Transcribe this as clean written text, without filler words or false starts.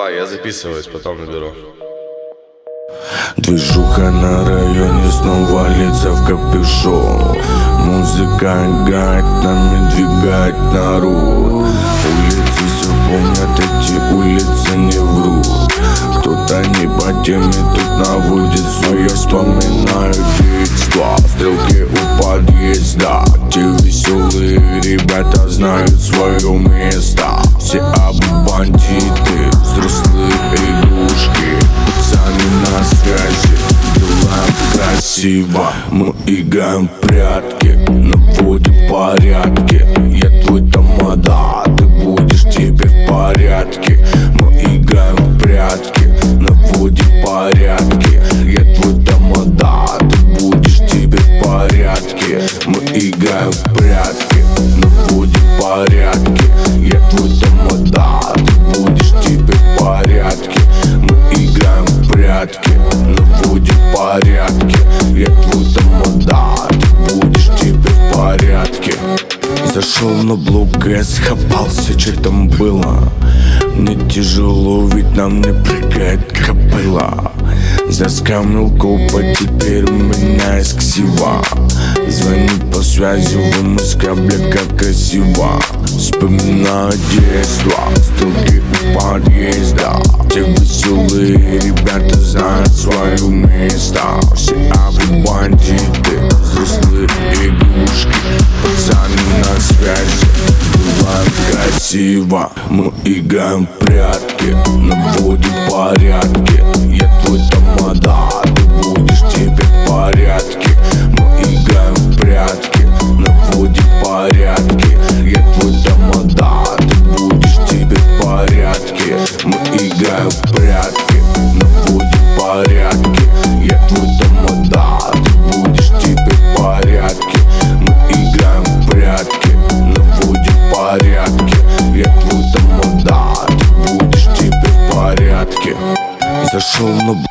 Давай, я записываюсь, потом наберу. Движуха на районе снова лица в капюшон. Музыка играет, нами двигает народ. Улицы все помнят, эти улицы не врут. Кто-то не по теме тут наводит свое, вспоминаю детство. Стрелки у подъезда, те веселые ребята знают свое место. Все бандиты, взрослые игрушки, пацаны на связи, делаем красиво. Мы играем в прятки, наводим порядки. Я твой тамада, ты будешь теперь в порядке. Мы играем в прятки, наводим порядки. Я твой тамада, ты будешь теперь в порядке. Мы играем в прятки, наводим порядки. Я твой тамада, ты будешь теперь в порядке. Мы играем в прятки, наводим порядки. Я твой тамада, ты будешь теперь в порядке. Зашел на блок и схапался, что там было. Мне тяжело, ведь нам не прыгает кобыла. Заскамил копа, теперь у меня есть ксива. Звонит по связи, вымыска, бля, как красиво. Вспоминаю детство, стрелки у подъезда. Те веселые ребята знают свое место. Все бандиты, взрослые игрушки, пацаны на связи, делаем красиво. Мы играем в прятки, наводим порядки. Я твой тамада, ты будешь теперь в порядке. Мы играем в прятки, наводим порядки. Я твой тамада, ты будешь теперь в порядке. Мы играем в прятки, наводим порядки. Я твой тамада, ты будешь теперь в порядке. Мы играем в прятки, наводим порядки. Я твой тамада, ты будешь теперь в порядке. Зашел на